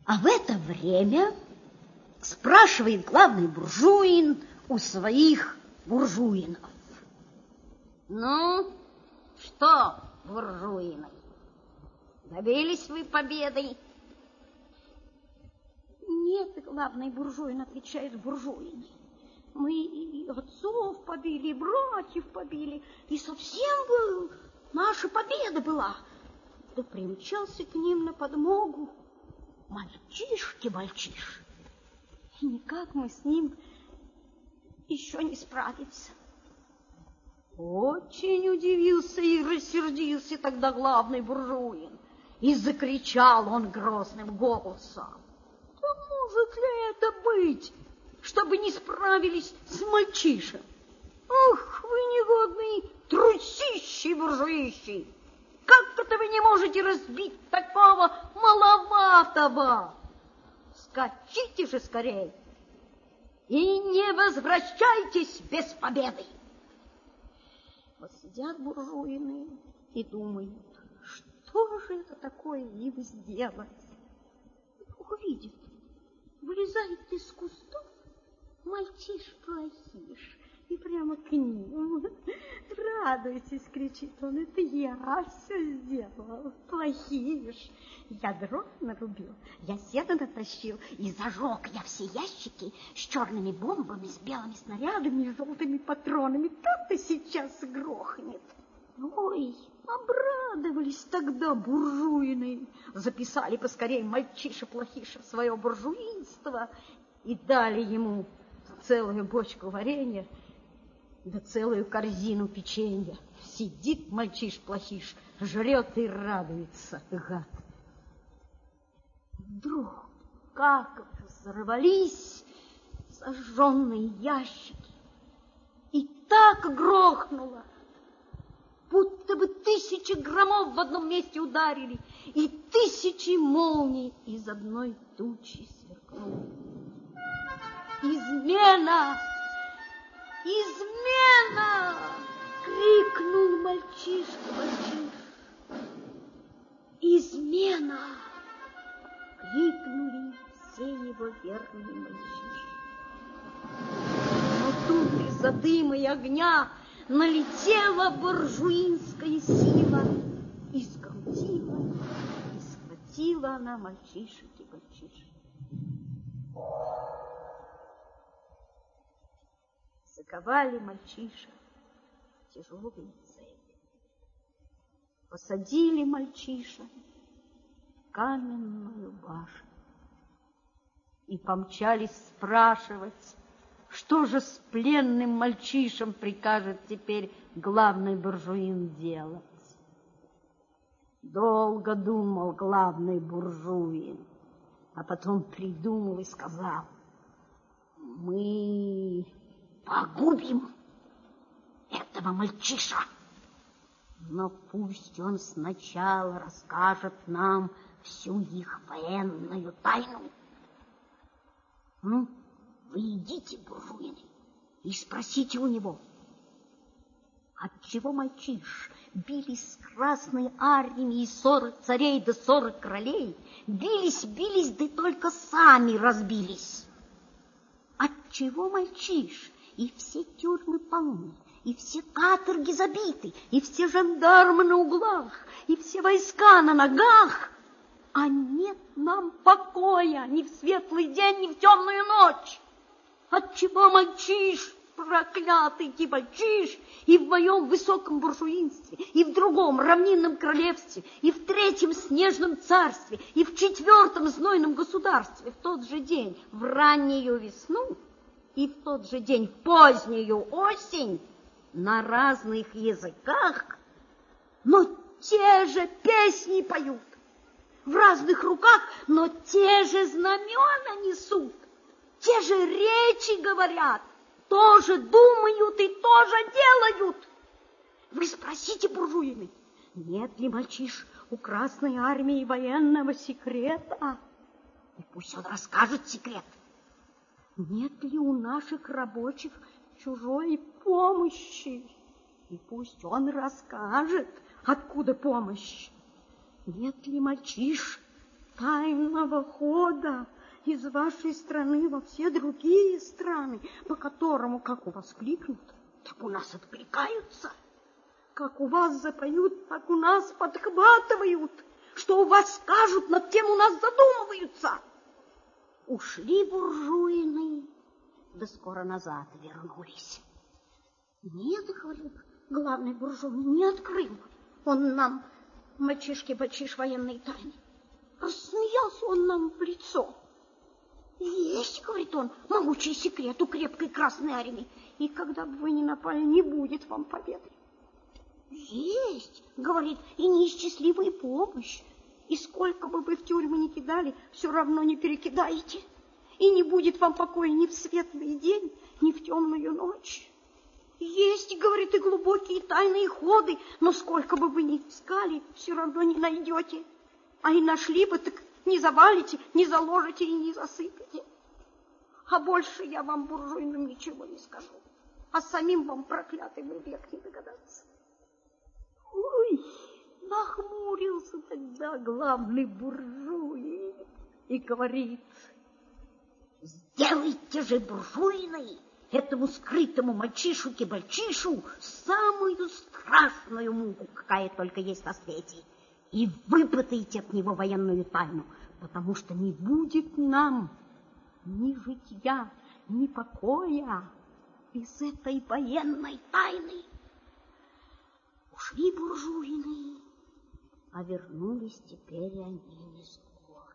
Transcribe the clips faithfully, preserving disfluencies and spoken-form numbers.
А в это время спрашивает главный буржуин у своих буржуинов. Ну, что, буржуины, добились вы победы? Нет, главный буржуин, отвечает буржуин. Мы и отцов побили, и братьев побили, и совсем был, наша победа была. Да примчался к ним на подмогу мальчишки-мальчиш. И никак мы с ним еще не справимся. Очень удивился и рассердился тогда главный буржуин. И закричал он грозным голосом: да может ли это быть, чтобы не справились с мальчишем? Ох, вы негодный трусищий буржуищий! Как это вы не можете разбить такого маловатого? Скачите же скорей и не возвращайтесь без победы. Вот сидят буржуины и думают, что же это такое им сделать. Увидит, вылезает из кустов мальчиш-плохиш и прямо к ним. Радуйтесь, кричит он, это я все сделал, плохиш. Я дров нарубил, я сено натащил, и зажег я все ящики с черными бомбами, с белыми снарядами и желтыми патронами. Так-то сейчас грохнет. Ой, обрадовались тогда буржуины, записали поскорее мальчиша-плохиша в свое буржуинство и дали ему целую бочку варенья да целую корзину печенья. Сидит мальчиш-плохиш, жрет и радуется, гад. Вдруг как взорвались сожженные ящики, и так грохнуло, будто бы тысячи громов в одном месте ударили, и тысячи молний из одной тучи сверкнули. Измена! Измена! Крикнул мальчишка-мальчиш. Измена! Крикнули все его верные мальчишки. Но тут из-за дыма и огня налетела буржуинская сила и скрутила, и схватила она мальчишек-мальчишек. Заковали мальчишек в тяжелые цепи, посадили мальчишек в каменную башню и помчались спрашивать, что же с пленным мальчишем прикажет теперь главный буржуин делать. Долго думал главный буржуин, а потом придумал и сказал: мы погубим этого мальчиша, но пусть он сначала расскажет нам всю их военную тайну. Ну, вы идите, буржуины, и спросите у него, отчего мальчиш бились с Красной Армией сорок царей да сорок королей, бились, бились, да только сами разбились. Отчего мальчиш и все тюрьмы полны, и все каторги забиты, и все жандармы на углах, и все войска на ногах, а нет нам покоя ни в светлый день, ни в темную ночь? Отчего мальчиш, проклятый ты мальчиш, и в моем высоком буржуинстве, и в другом равнинном королевстве, и в третьем снежном царстве, и в четвертом знойном государстве в тот же день в раннюю весну и в тот же день в позднюю осень на разных языках, но те же песни поют, в разных руках, но те же знамена несут, те же речи говорят, тоже думают и тоже делают. Вы спросите, буржуины, нет ли мальчиш у Красной Армии военного секрета? И пусть он расскажет секрет. Нет ли у наших рабочих чужой помощи? И пусть он расскажет, откуда помощь. Нет ли мальчиш тайного хода из вашей страны во все другие страны, по которому, как у вас кликнут, так у нас откликаются, как у вас запоют, так у нас подхватывают, что у вас скажут, над тем у нас задумываются. Ушли буржуины, да скоро назад вернулись. Нет, говорит, главный буржуй не открыл он нам, мальчишки-бальчиш, военной тайны. Рассмеялся он нам в лицо. Есть, говорит он, могучий секрет у крепкой Красной Армии, и когда бы вы ни напали, не будет вам победы. Есть, говорит, и неисчислимая помощь, и сколько бы вы в тюрьмы ни кидали, все равно не перекидаете, и не будет вам покоя ни в светлый день, ни в темную ночь. Есть, говорит, и глубокие тайные ходы, но сколько бы вы ни искали, все равно не найдете. А и нашли бы, так не завалите, не заложите и не засыпете. А больше я вам, буржуйным, ничего не скажу. А самим вам, проклятым, век не догадаться. Ой, нахмурился тогда главный буржуй и говорит: сделайте же, буржуиной, этому скрытому мальчишу-кибальчишу самую страшную муку, какая только есть на свете, и выпытайте от него военную тайну, потому что не будет нам ни житья, ни покоя без этой военной тайны. Ушли буржуины, а вернулись теперь они не скоро.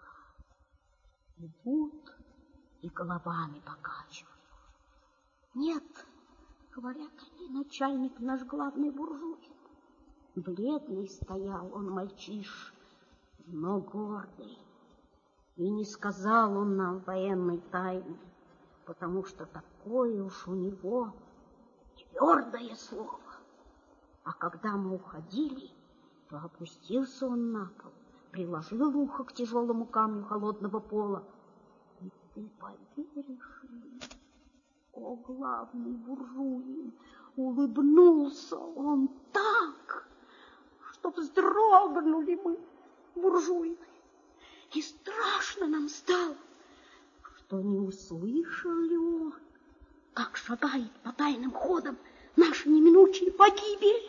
Идут и головами покачивают. Нет, говорят они, начальник наш главный буржуй. Бледный стоял он, мальчиш, но гордый. И не сказал он нам военной тайны, потому что такое уж у него твердое слово. А когда мы уходили, то опустился он на пол, приложил ухо к тяжелому камню холодного пола. И ты поверишь ли, о, главный буржуй, улыбнулся он так, что вздрогнули мы, буржуины, и страшно нам стало, что не услышал ли он, как шагает по тайным ходам наша неминучая погибель.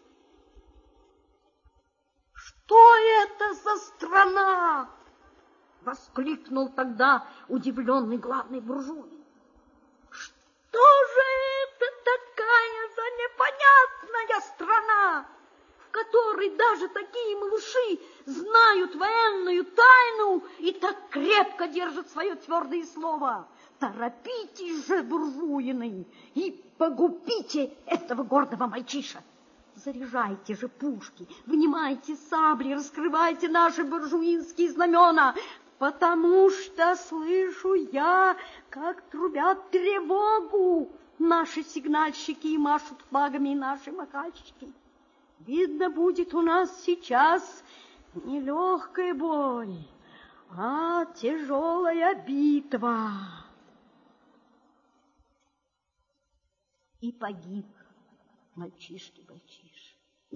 Что это за страна? Воскликнул тогда удивленный главный буржуй. Что же это такая за непонятная страна, в которой даже такие малыши знают военную тайну и так крепко держат свое твердое слово? Торопитесь же, буржуины, и погубите этого гордого мальчиша. Заряжайте же пушки, вынимайте сабли, раскрывайте наши буржуинские знамена, потому что слышу я, как трубят тревогу наши сигнальщики и машут флагами и наши махальщики. Видно, будет у нас сейчас не легкий бой, а тяжелая битва. И погиб мальчишки-бальчиш.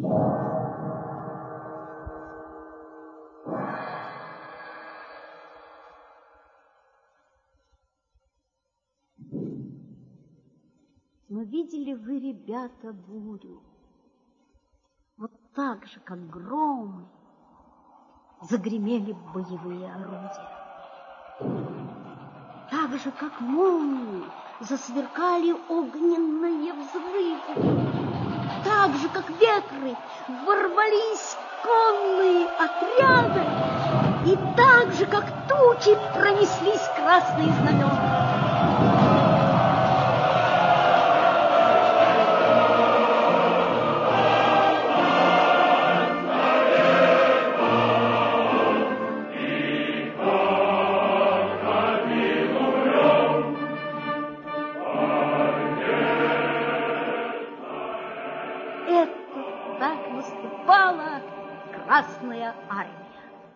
Но видели вы, ребята, бурю? Вот так же, как громы, загремели боевые орудия. Так же, как молнии, засверкали огненные взрывы. Так же, как ветры, ворвались конные отряды. И так же, как тучи, пронеслись красные знамена. Красная армия.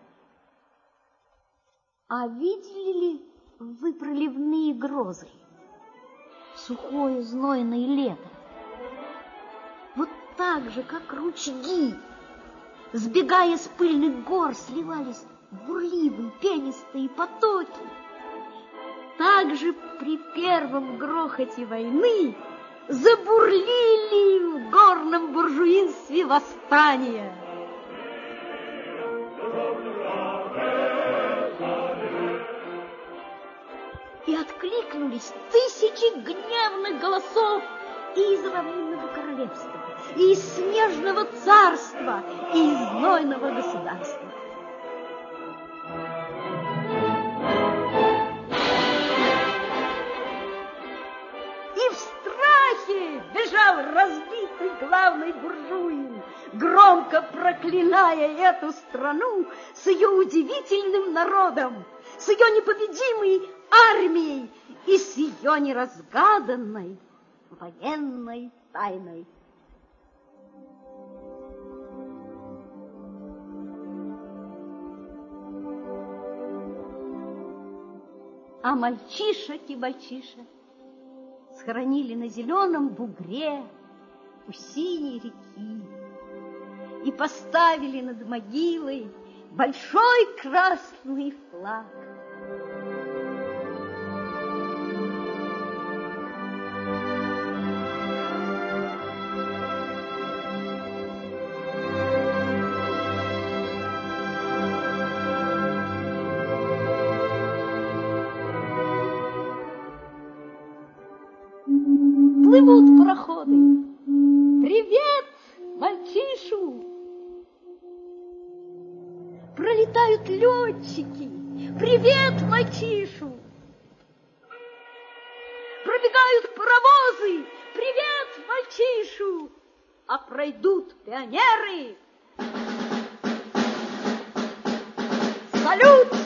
А видели ли вы проливные грозы? Сухое знойное лето. Вот так же, как ручьи, сбегая с пыльных гор, сливались бурливые пенистые потоки. Также при первом грохоте войны забурлили в горном буржуинстве восстания. И откликнулись тысячи гневных голосов и из равнинного королевства, и из снежного царства, и из знойного государства. И в страхе бежал разбитый главный буржуин, громко проклиная эту страну с ее удивительным народом, с ее непобедимой армией и с ее неразгаданной военной тайной. А мальчишек и мальчишек схоронили на зеленом бугре у синей реки и поставили над могилой большой красный флаг. Плывут пароходы. Привет, мальчишу! Пролетают летчики. Привет, мальчишу! Пробегают паровозы. Привет, мальчишу! А пройдут пионеры. Салют!